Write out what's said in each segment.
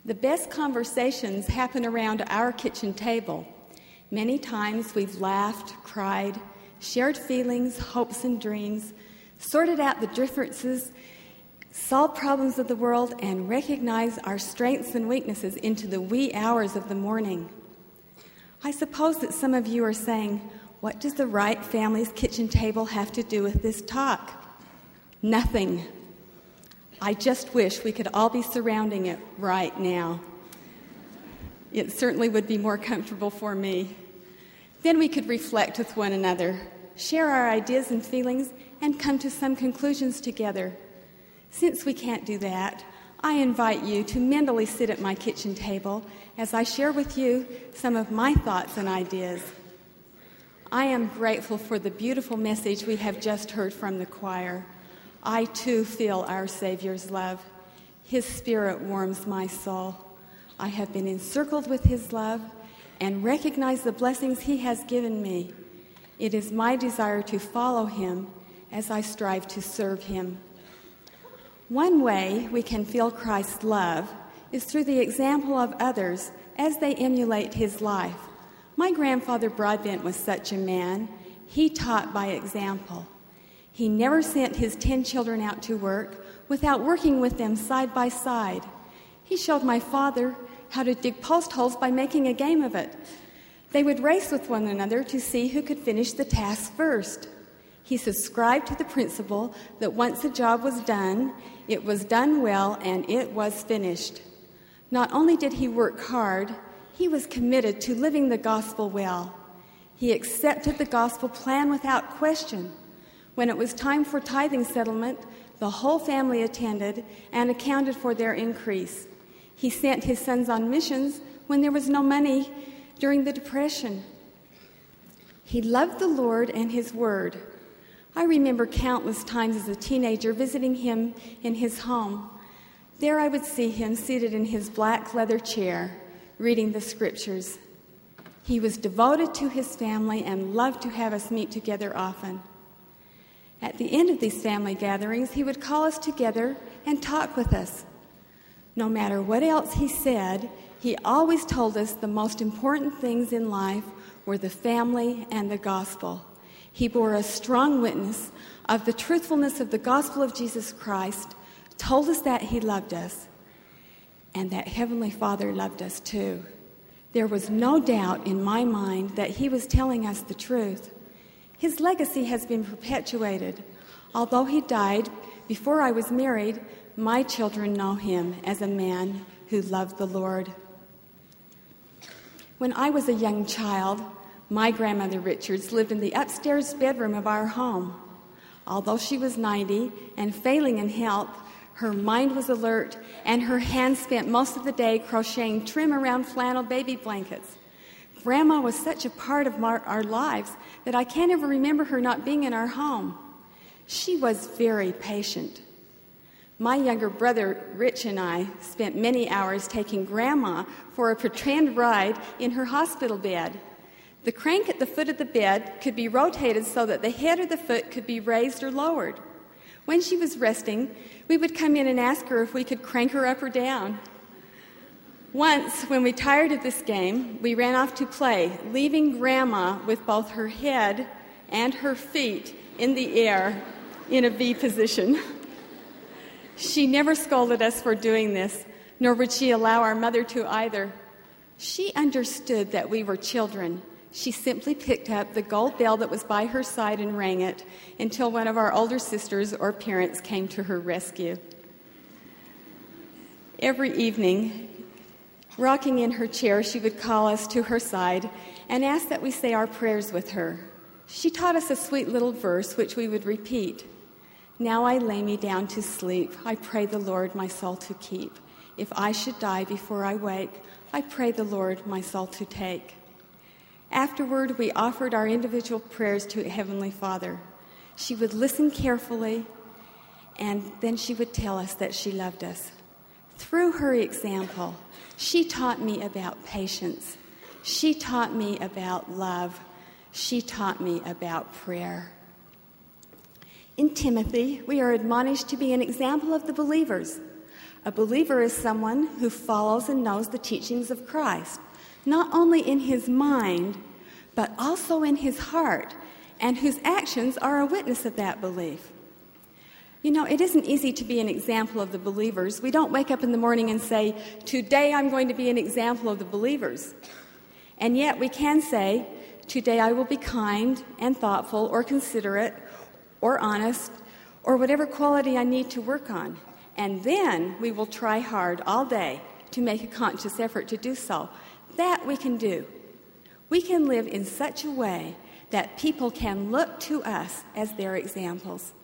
The best conversations happen around our kitchen table. Many times we've laughed, cried, shared feelings, hopes, and dreams, sorted out the differences, solved problems of the world, and recognized our strengths and weaknesses into the wee hours of the morning. I suppose that some of you are saying, what does the Wright family's kitchen table have to do with this talk? Nothing. I just wish we could all be surrounding it right now. It certainly would be more comfortable for me. Then we could reflect with one another, share our ideas and feelings, and come to some conclusions together. Since we can't do that, I invite you to mentally sit at my kitchen table as I share with you some of my thoughts and ideas. I am grateful for the beautiful message we have just heard from the choir. I, too, feel our Savior's love. His Spirit warms my soul. I have been encircled with His love and recognize the blessings He has given me. It is my desire to follow Him as I strive to serve Him. One way we can feel Christ's love is through the example of others as they emulate His life. My grandfather Broadbent was such a man. He taught by example. He never sent his 10 children out to work without working with them side by side. He showed my father how to dig post holes by making a game of it. They would race with one another to see who could finish the task first. He subscribed to the principle that once the job was done, it was done well and it was finished. Not only did he work hard, he was committed to living the gospel well. He accepted the gospel plan without question. When it was time for tithing settlement, the whole family attended and accounted for their increase. He sent his sons on missions when there was no money during the Depression. He loved the Lord and His Word. I remember countless times as a teenager visiting him in his home. There I would see him seated in his black leather chair, reading the Scriptures. He was devoted to his family and loved to have us meet together often. At the end of these family gatherings, he would call us together and talk with us. No matter what else he said, he always told us the most important things in life were the family and the gospel. He bore a strong witness of the truthfulness of the gospel of Jesus Christ, told us that he loved us, and that Heavenly Father loved us too. There was no doubt in my mind that he was telling us the truth. His legacy has been perpetuated. Although he died before I was married, my children know him as a man who loved the Lord. When I was a young child, my grandmother Richards lived in the upstairs bedroom of our home. Although she was 90 and failing in health, her mind was alert and her hands spent most of the day crocheting trim around flannel baby blankets. Grandma was such a part of our lives that I can't ever remember her not being in our home. She was very patient. My younger brother, Rich, and I spent many hours taking Grandma for a pretend ride in her hospital bed. The crank at the foot of the bed could be rotated so that the head or the foot could be raised or lowered. When she was resting, we would come in and ask her if we could crank her up or down. Once, when we tired of this game, we ran off to play, leaving Grandma with both her head and her feet in the air in a V position. She never scolded us for doing this, nor would she allow our mother to either. She understood that we were children. She simply picked up the gold bell that was by her side and rang it until one of our older sisters or parents came to her rescue. Every evening, rocking in her chair, she would call us to her side and ask that we say our prayers with her. She taught us a sweet little verse which we would repeat. Now I lay me down to sleep. I pray the Lord my soul to keep. If I should die before I wake, I pray the Lord my soul to take. Afterward, we offered our individual prayers to Heavenly Father. She would listen carefully, and then she would tell us that she loved us. Through her example, she taught me about patience. She taught me about love. She taught me about prayer. In Timothy, we are admonished to be an example of the believers. A believer is someone who follows and knows the teachings of Christ, not only in his mind, but also in his heart, and whose actions are a witness of that belief. You know, it isn't easy to be an example of the believers. We don't wake up in the morning and say, today I'm going to be an example of the believers. And yet we can say, today I will be kind and thoughtful or considerate or honest or whatever quality I need to work on. And then we will try hard all day to make a conscious effort to do so. That we can do. We can live in such a way that people can look to us as their examples.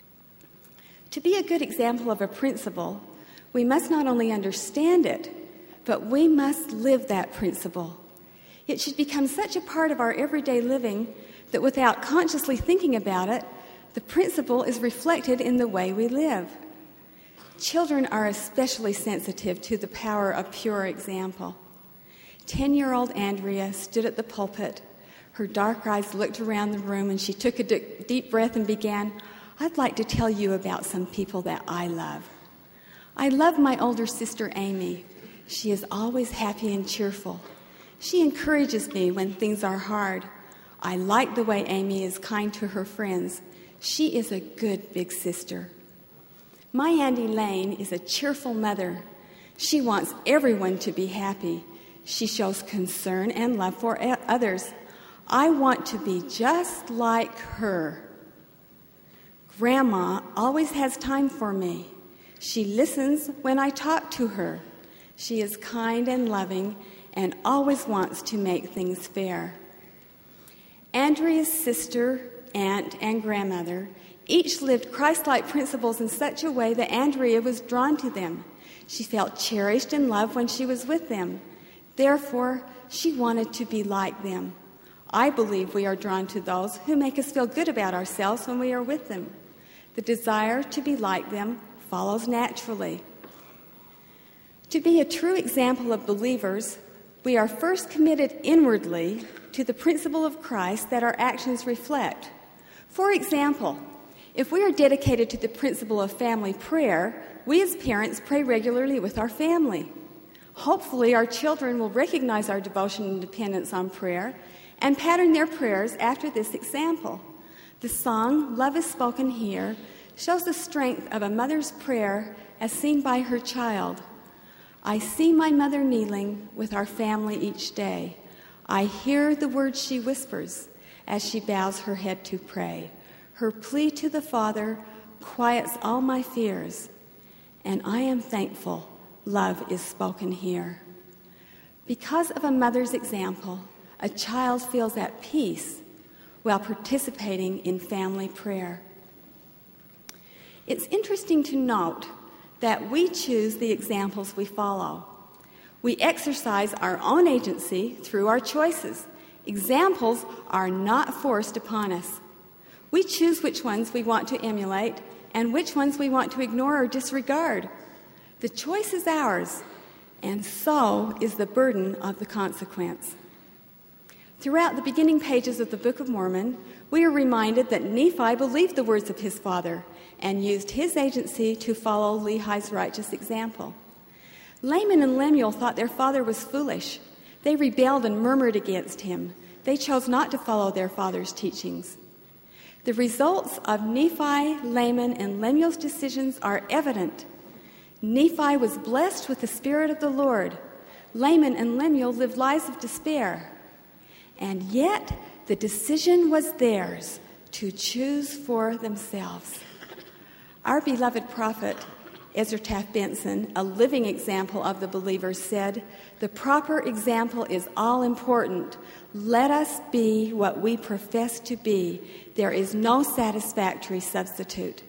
To be a good example of a principle, we must not only understand it, but we must live that principle. It should become such a part of our everyday living that without consciously thinking about it, the principle is reflected in the way we live. Children are especially sensitive to the power of pure example. 10-year-old Andrea stood at the pulpit. Her dark eyes looked around the room and she took a deep breath and began, I'd like to tell you about some people that I love. I love my older sister, Amy. She is always happy and cheerful. She encourages me when things are hard. I like the way Amy is kind to her friends. She is a good big sister. My Auntie Lane is a cheerful mother. She wants everyone to be happy. She shows concern and love for others. I want to be just like her. Grandma always has time for me. She listens when I talk to her. She is kind and loving and always wants to make things fair. Andrea's sister, aunt, and grandmother each lived Christ-like principles in such a way that Andrea was drawn to them. She felt cherished and loved when she was with them. Therefore, she wanted to be like them. I believe we are drawn to those who make us feel good about ourselves when we are with them. The desire to be like them follows naturally. To be a true example of believers, we are first committed inwardly to the principle of Christ that our actions reflect. For example, if we are dedicated to the principle of family prayer, we as parents pray regularly with our family. Hopefully, our children will recognize our devotion and dependence on prayer and pattern their prayers after this example. The song, Love is Spoken Here, shows the strength of a mother's prayer as seen by her child. I see my mother kneeling with our family each day. I hear the words she whispers as she bows her head to pray. Her plea to the Father quiets all my fears, and I am thankful love is spoken here. Because of a mother's example, a child feels at peace while participating in family prayer. It's interesting to note that we choose the examples we follow. We exercise our own agency through our choices. Examples are not forced upon us. We choose which ones we want to emulate and which ones we want to ignore or disregard. The choice is ours, and so is the burden of the consequence. Throughout the beginning pages of the Book of Mormon, we are reminded that Nephi believed the words of his father and used his agency to follow Lehi's righteous example. Laman and Lemuel thought their father was foolish. They rebelled and murmured against him. They chose not to follow their father's teachings. The results of Nephi, Laman, and Lemuel's decisions are evident. Nephi was blessed with the Spirit of the Lord. Laman and Lemuel lived lives of despair. And yet, the decision was theirs to choose for themselves. Our beloved prophet, Ezra Taft Benson, a living example of the believers, said, "The proper example is all important. Let us be what we profess to be. There is no satisfactory substitute."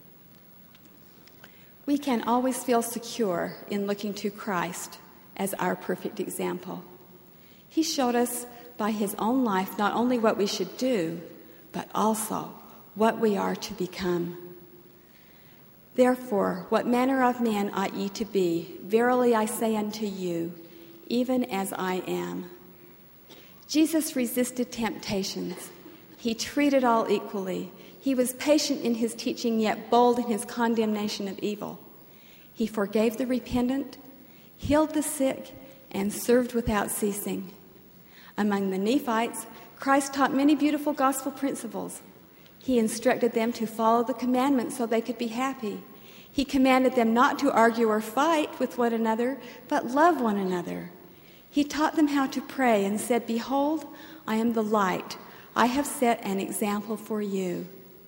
We can always feel secure in looking to Christ as our perfect example. He showed us by his own life not only what we should do, but also what we are to become. Therefore, what manner of men ought ye to be? Verily I say unto you, even as I am. Jesus resisted temptations. He treated all equally. He was patient in his teaching, yet bold in his condemnation of evil. He forgave the repentant, healed the sick, and served without ceasing. Among the Nephites, Christ taught many beautiful gospel principles. He instructed them to follow the commandments so they could be happy. He commanded them not to argue or fight with one another, but love one another. He taught them how to pray and said, "Behold, I am the light. I have set an example for you."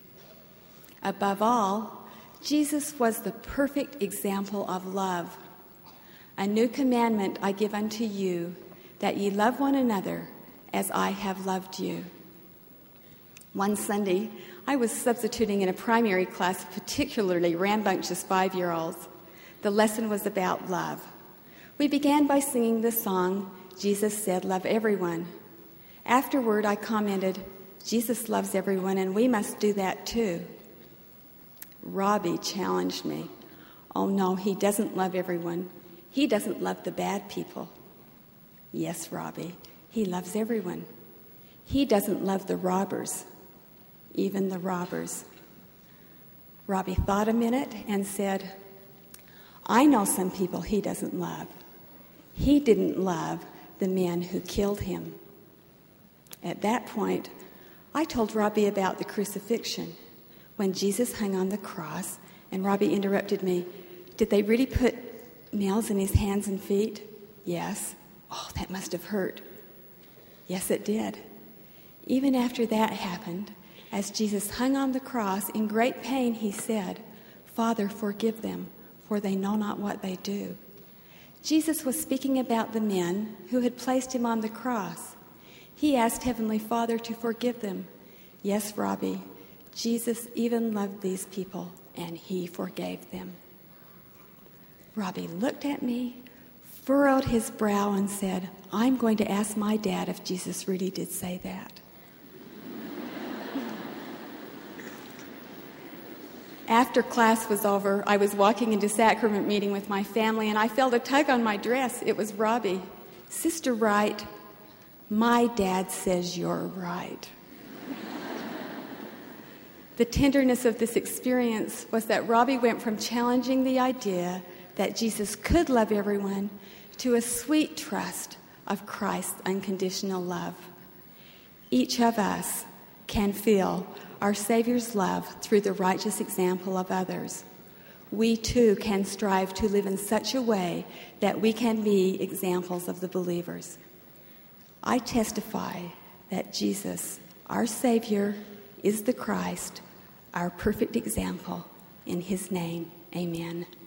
Above all, Jesus was the perfect example of love. "A new commandment I give unto you, that ye love one another as I have loved you." One Sunday, I was substituting in a primary class of particularly rambunctious 5-year-olds. The lesson was about love. We began by singing the song, "Jesus Said, Love Everyone." Afterward, I commented, "Jesus loves everyone, and we must do that too." Robbie challenged me. "Oh no, he doesn't love everyone. He doesn't love the bad people." "Yes, Robbie, he loves everyone. He doesn't love the robbers, even the robbers." Robbie thought a minute and said, "I know some people he doesn't love. He didn't love the men who killed him." At that point, I told Robbie about the crucifixion, when Jesus hung on the cross, and Robbie interrupted me. "Did they really put nails in his hands and feet?" "Yes." "Oh, that must have hurt." "Yes, it did." Even after that happened, as Jesus hung on the cross in great pain, he said, "Father, forgive them, for they know not what they do." Jesus was speaking about the men who had placed him on the cross. He asked Heavenly Father to forgive them. Yes, Robbie, Jesus even loved these people, and he forgave them. Robbie looked at me, furrowed his brow, and said, "I'm going to ask my dad if Jesus really did say that." After class was over, I was walking into sacrament meeting with my family, and I felt a tug on my dress. It was Robbie. "Sister Wright, my dad says you're right." The tenderness of this experience was that Robbie went from challenging the idea that Jesus could love everyone to a sweet trust of Christ's unconditional love. Each of us can feel our Savior's love through the righteous example of others. We too can strive to live in such a way that we can be examples of the believers. I testify that Jesus, our Savior, is the Christ, our perfect example. In his name, amen.